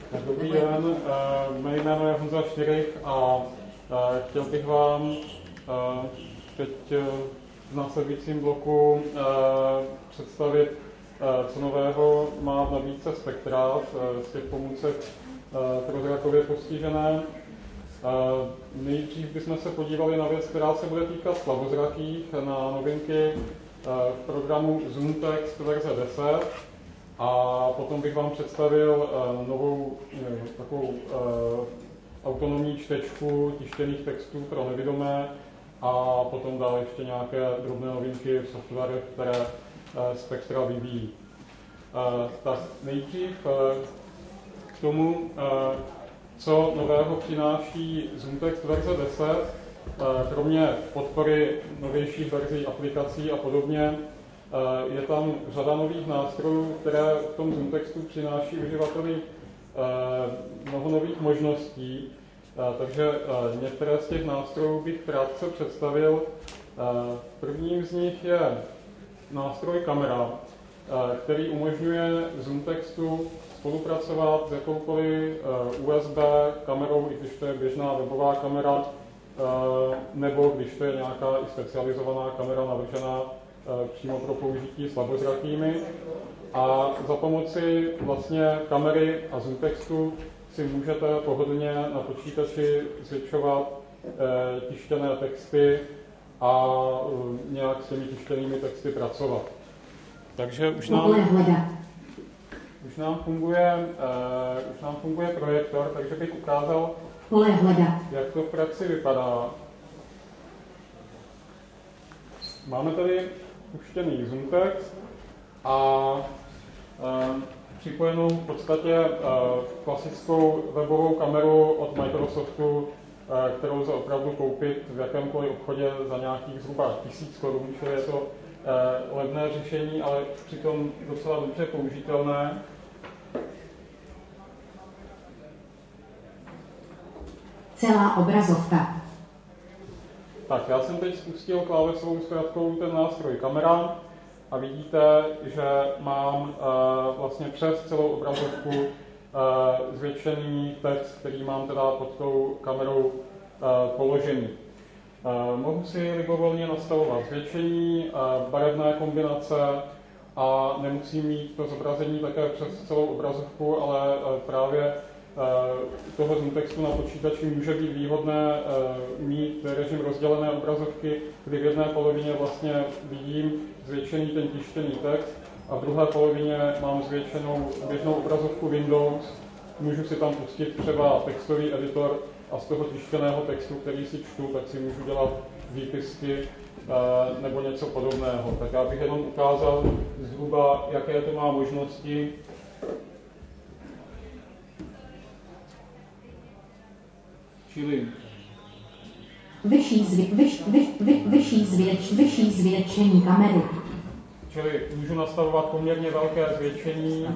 Dobrý den, mé jméno je Honza Štyrich a chtěl bych vám teď v následujícím bloku představit, co nového má v nabídce Spektra z těch pomůcek pro zrakově postižené. Nejdřív bychom se podívali na věc, která se bude týkat slabozrakých, na novinky v programu ZoomText verze 10. A potom bych vám představil novou takovou autonomní čtečku tištěných textů pro nevidomé a potom dále ještě nějaké drobné novinky v softwarech, které Spektra vyvíjí. Tak nejdřív k tomu, co nového přináší ZoomText verze 10, kromě podpory novějších verzí aplikací a podobně, je tam řada nových nástrojů, které v tom ZoomTextu přináší uživateli mnoho nových možností. Takže některé z těch nástrojů bych krátce představil. Prvním z nich je nástroj Kamera, který umožňuje ZoomTextu spolupracovat s jakoukoliv USB kamerou, i když to je běžná webová kamera, nebo když to je nějaká i specializovaná kamera navržená přímo pro použití slabozrakými. A za pomoci vlastně kamery a ZoomTextu si můžete pohodlně na počítači zvětšovat tištěné texty a nějak s těmi tištěnými texty pracovat. Takže už nám funguje projektor, takže bych ukázal, jak to v praxi vypadá. Máme tady puštěný ZoomText a připojenou v podstatě klasickou webovou kameru od Microsoftu, kterou lze opravdu koupit v jakémkoliv obchodě za nějakých zhruba 1000 korun, čili je to levné řešení, ale přitom docela dobře použitelné. Celá obrazovka. Tak, já jsem teď spustil klávesovou zkratkou ten nástroj Kamera a vidíte, že mám vlastně přes celou obrazovku zvětšený text, který mám teda pod tou kamerou položený. Mohu si libovolně nastavovat zvětšení, barevné kombinace a nemusím mít to zobrazení také přes celou obrazovku, ale právě toho ZoomTextu na počítači může být výhodné mít režim rozdělené obrazovky, kdy v jedné polovině vlastně vidím zvětšený ten tištěný text a v druhé polovině mám zvětšenou běžnou obrazovku Windows. Můžu si tam pustit třeba textový editor a z toho tištěného textu, který si čtu, tak si můžu dělat výpisky nebo něco podobného. Tak já bych jenom ukázal zhruba, jaké to má možnosti. Čili vyšší zvětšení kamery. Čili můžu nastavovat poměrně velké zvětšení,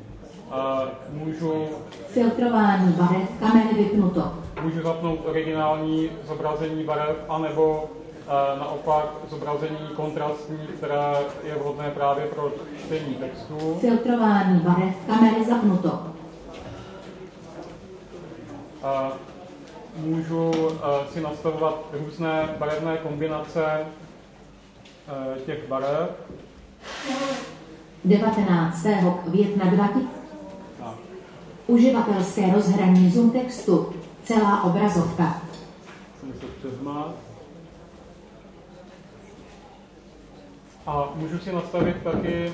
můžu filtrování barev kamery vypnuto. Můžu zapnout originální zobrazení barev, anebo naopak zobrazení kontrastní, které je vhodné právě pro čtení textu. Filtrování barev kamery zapnuto. Můžu si nastavovat různé barevné kombinace těch barev. 19. května 2000. Uživatelské rozhraní ZoomTextu. Celá obrazovka. Musím se přezmat. A můžu si nastavit taky,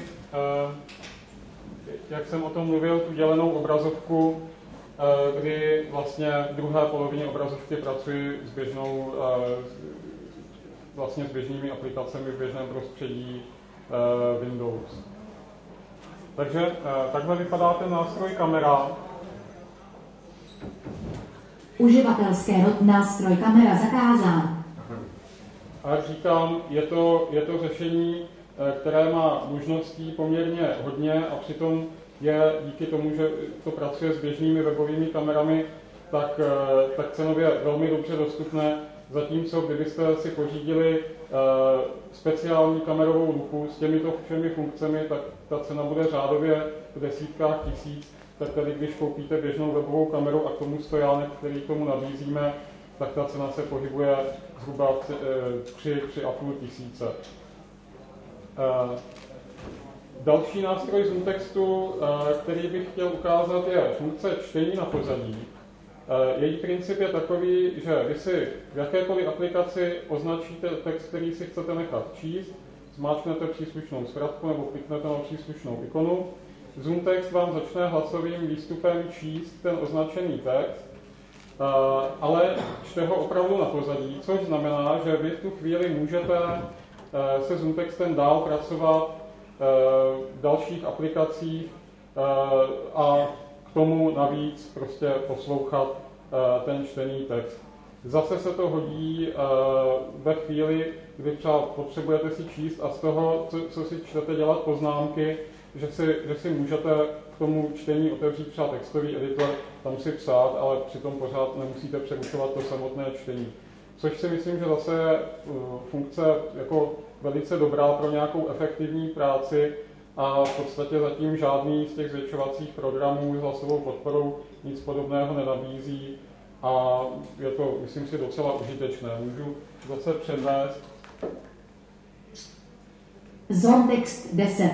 jak jsem o tom mluvil, tu dělenou obrazovku, kdy vlastně v druhé polovině obrazovky pracuji s běžnou, vlastně s běžnými aplikacemi v běžném prostředí Windows. Takže takhle vypadá ten nástroj Kamera. Uživatelské nástroj Kamera zakázán. A jak říkám, je to řešení, které má možností poměrně hodně a přitom je díky tomu, že to pracuje s běžnými webovými kamerami, tak cenově velmi dobře dostupné, zatímco kdybyste si pořídili speciální kamerovou lupu s těmito všemi funkcemi, tak ta cena bude řádově v desítkách tisíc tak tady, když koupíte běžnou webovou kameru a k tomu stojánek, který tomu nabízíme, tak ta cena se pohybuje zhruba 3,5 tisíce. Další nástroj ZoomTextu, který bych chtěl ukázat, je funkce čtení na pozadí. Její princip je takový, že vy si v jakékoliv aplikaci označíte text, který si chcete nechat číst, zmáčknete příslušnou zkratku nebo kliknete na příslušnou ikonu. ZoomText vám začne hlasovým výstupem číst ten označený text, ale čte ho opravdu na pozadí, což znamená, že vy v tu chvíli můžete se ZoomTextem dál pracovat v dalších aplikacích a k tomu navíc prostě poslouchat ten čtený text. Zase se to hodí ve chvíli, kdy třeba potřebujete si číst a z toho, co si čtete, dělat poznámky, že si můžete k tomu čtení otevřít třeba textový editor, tam si psát, ale přitom pořád nemusíte přerušovat to samotné čtení. Což si myslím, že zase je funkce jako velice dobrá pro nějakou efektivní práci a v podstatě zatím žádný z těch zvětšovacích programů s hlasovou podporou nic podobného nenabízí a je to, myslím si, docela užitečné. Můžu zase předvést. ZoomText 10.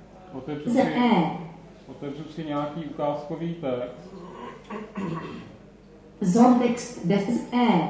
Otevřu si nějaký ukázkový text. ZoomText 10e.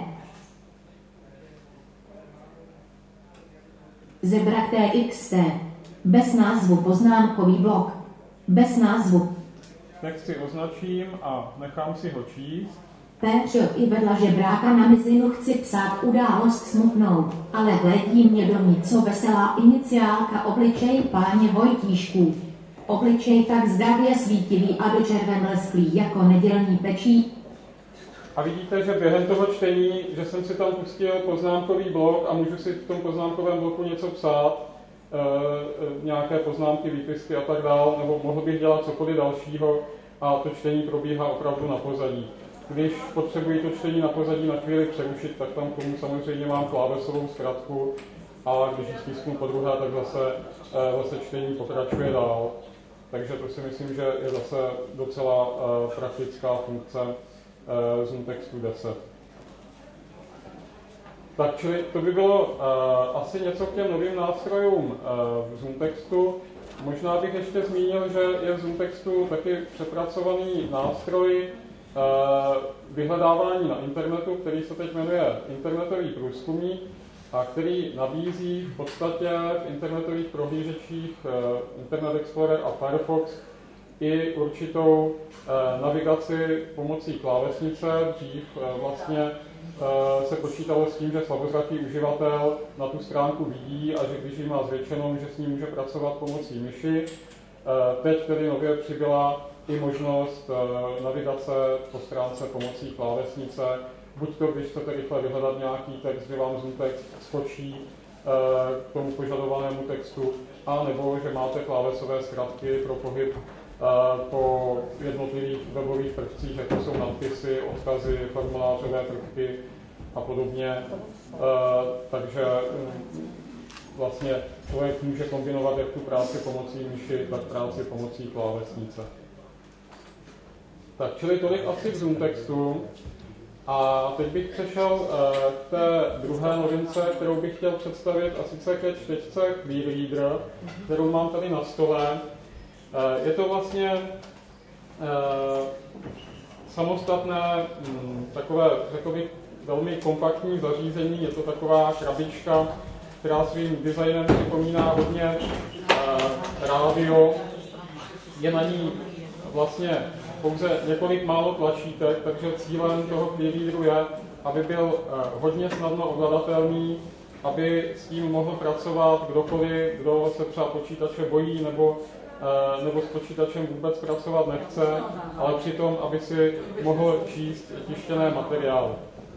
Zebra TXT. Bez názvu poznámkový blok. Bez názvu. Text si označím a nechám si ho číst. Péčo, i vedla žebráka na mizinu chci psát událost smutnou, ale vlétí mě do ní co veselá iniciálka obličej páně Vojtíšků. Obličej tak zdravě svítivý a do červen lesklý jako nedělní pečí. A vidíte, že během toho čtení, že jsem si tam pustil poznámkový blok a můžu si v tom poznámkovém bloku něco psát, nějaké poznámky, výpisky a tak dále, nebo mohl bych dělat cokoliv dalšího a to čtení probíhá opravdu na pozadí. Když potřebuji to čtení na pozadí na chvíli přerušit, tak tam k tomu samozřejmě mám klávesovou zkratku a když ji stisknu podruhé, tak zase čtení pokračuje dál. Takže to si myslím, že je zase docela praktická funkce ZoomTextu 10. Tak čili to by bylo asi něco k těm novým nástrojům v ZoomTextu. Možná bych ještě zmínil, že je v ZoomTextu taky přepracovaný nástroj vyhledávání na internetu, který se teď jmenuje internetový průzkumník a který nabízí v podstatě v internetových prohlížečích Internet Explorer a Firefox i určitou navigaci pomocí klávesnice. Dřív vlastně se počítalo s tím, že slabozraký uživatel na tu stránku vidí a že když ji má zvětšenou, že s ní může pracovat pomocí myši. Teď tedy nově přibyla i možnost navigace po stránce pomocí klávesnice. Buď to, když chcete rychle vyhledat nějaký text, že vám ZoomText skočí k tomu požadovanému textu, a nebo že máte klávesové zkratky pro pohyb po jednotlivých webových prvcích, jako jsou nadpisy, odkazy, formulářové prvky a podobně. Takže vlastně člověk může kombinovat jak tu práci pomocí myši, tak práci pomocí klávesnice. Tak, čili tolik asi k ZoomTextu. A teď bych přešel k té druhé novince, kterou bych chtěl představit, a sice ke čtečce QueryReader, kterou mám tady na stole. Je to vlastně samostatné, takové, řekl bych, velmi kompaktní zařízení. Je to taková krabička, která svým designem připomíná hodně rádio. Je na ní vlastně pouze několik málo tlačítek, takže cílem toho QueryReaderu je, aby byl hodně snadno ovladatelný, aby s tím mohl pracovat kdokoliv, kdo se třeba počítače bojí nebo s počítačem vůbec pracovat nechce, ale přitom, aby si mohl číst tištěné materiály.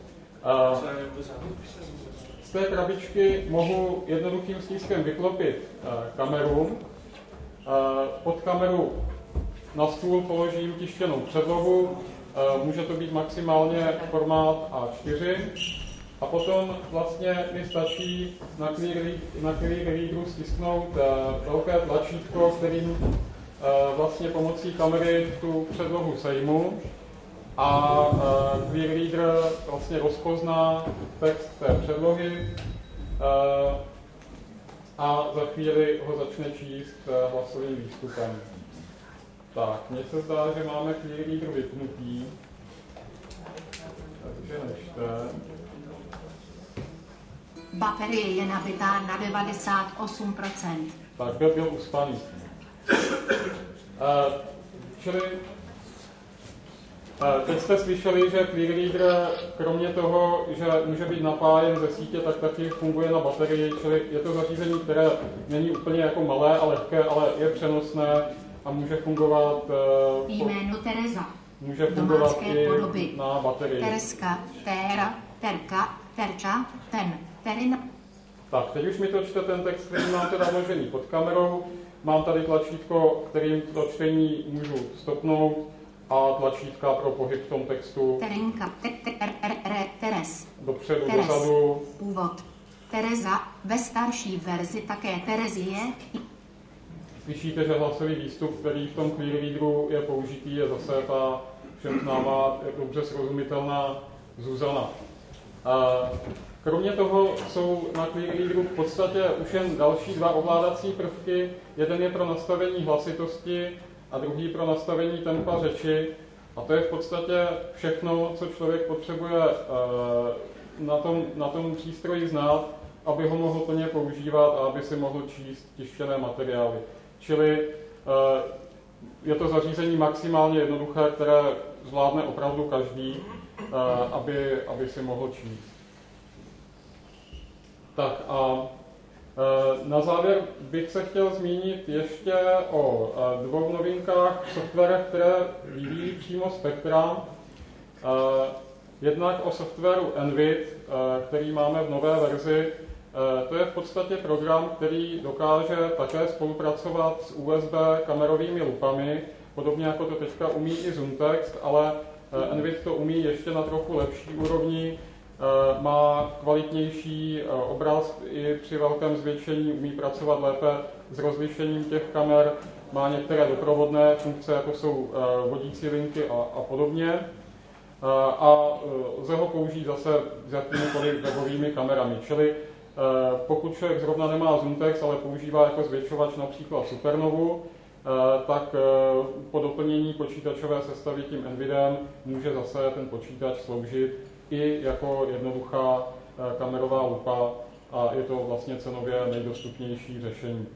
Z té krabičky mohu jednoduchým stiskem vyklopit kameru. Pod kameru na stůl položím tištěnou předlohu, může to být maximálně formát A4 a potom vlastně mi stačí na QueryReaderu stisknout velké tlačítko, kterým vlastně pomocí kamery tu předlohu sejmu a Clear Reader vlastně rozpozná text té předlohy a za chvíli ho začne číst hlasovým výstupem. Tak, mně se zdá, že máme Clear Reader vypnutý, takže nečte. Baterie je nabitá na 98%. Tak, byl uspaný. Čili teď jste slyšeli, že Clear Reader kromě toho, že může být napájen ze sítě, tak taky funguje na baterii, čili je to zařízení, které není úplně jako malé a lehké, ale je přenosné a může fungovat Jméno Tereza. může fungovat i podoby. na baterii. Tereska, Téra, Terka, Terča, Ten, Terina. Tak, teď už mi to čte ten text, který mám teda vložený pod kamerou. Mám tady tlačítko, kterým to čtení můžu stopnout a tlačítka pro pohyb v tom textu. Terinka, Teres. Dopředu, Teres. dozadu. Původ. Tereza, ve starší verzi také Terezie. Slyšíte, že hlasový výstup, který v tom Clear Readeru je použitý, je zase ta všem známá, dobře srozumitelná Zuzana. Kromě toho jsou na Clear Readeru v podstatě už jen další dva ovládací prvky. Jeden je pro nastavení hlasitosti a druhý pro nastavení tempa řeči. A to je v podstatě všechno, co člověk potřebuje na tom přístroji znát, aby ho mohl plně používat a aby si mohl číst tištěné materiály. Čili je to zařízení maximálně jednoduché, které zvládne opravdu každý, aby si mohl číst. Tak a na závěr bych se chtěl zmínit ještě o dvou novinkách v softwarech, které vyvíjí přímo Spectra. Jednak o softwaru Envid, který máme v nové verzi. To je v podstatě program, který dokáže také spolupracovat s USB kamerovými lupami, podobně jako to teďka umí i ZoomText, ale Envid to umí ještě na trochu lepší úrovni, má kvalitnější obraz i při velkém zvětšení, umí pracovat lépe s rozlišením těch kamer, má některé doprovodné funkce, jako jsou vodící linky a podobně. A lze ho použít zase s jakýmikoliv webovými kamerami. Čili pokud člověk zrovna nemá ZoomText, ale používá jako zvětšovač například Supernovu, tak po doplnění počítačové sestavy tím Envidem může zase ten počítač sloužit i jako jednoduchá kamerová lupa a je to vlastně cenově nejdostupnější řešení.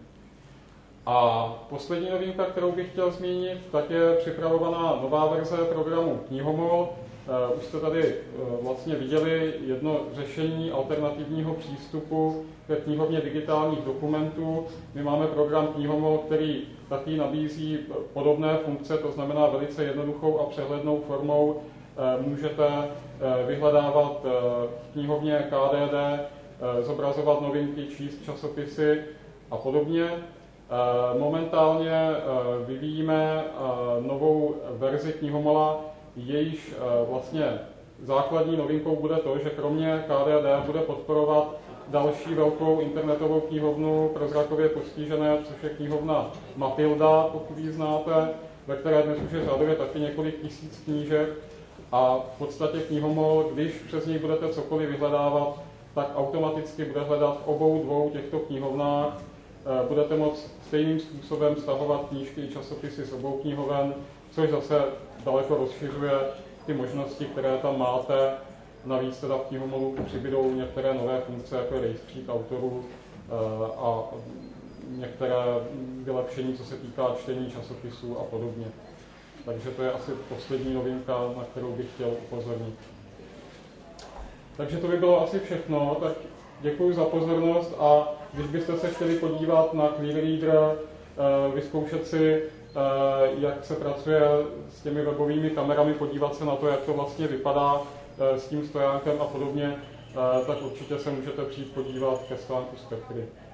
A poslední novinka, kterou bych chtěl zmínit, tak je připravovaná nová verze programu Knihomol. Už jste tady vlastně viděli jedno řešení alternativního přístupu ke knihovně digitálních dokumentů. My máme program Knihomol, který taky nabízí podobné funkce, to znamená velice jednoduchou a přehlednou formou. Můžete vyhledávat v knihovně KDD, zobrazovat novinky, číst časopisy a podobně. Momentálně vyvíjíme novou verzi Knihomola, jejíž vlastně základní novinkou bude to, že kromě KDD bude podporovat další velkou internetovou knihovnu pro zrakově postižené, což je knihovna Matilda, pokud ji znáte, ve které dnes už je řádově taky několik tisíc knížek. A v podstatě Knihomol, když přes něj budete cokoliv vyhledávat, tak automaticky bude hledat v obou dvou těchto knihovnách. Budete moct stejným způsobem stahovat knížky i časopisy z obou knihoven, což zase daleko rozšiřuje ty možnosti, které tam máte. Navíc teda v Knihomolu přibydou některé nové funkce, jako je rejstřík autorů a některé vylepšení, co se týká čtení časopisů a podobně. Takže to je asi poslední novinka, na kterou bych chtěl upozornit. Takže to by bylo asi všechno, tak děkuji za pozornost a když byste se chtěli podívat na Clear Reader, vyzkoušet si, jak se pracuje s těmi webovými kamerami, podívat se na to, jak to vlastně vypadá s tím stojánkem a podobně, tak určitě se můžete přijít podívat ke stánku Spectry.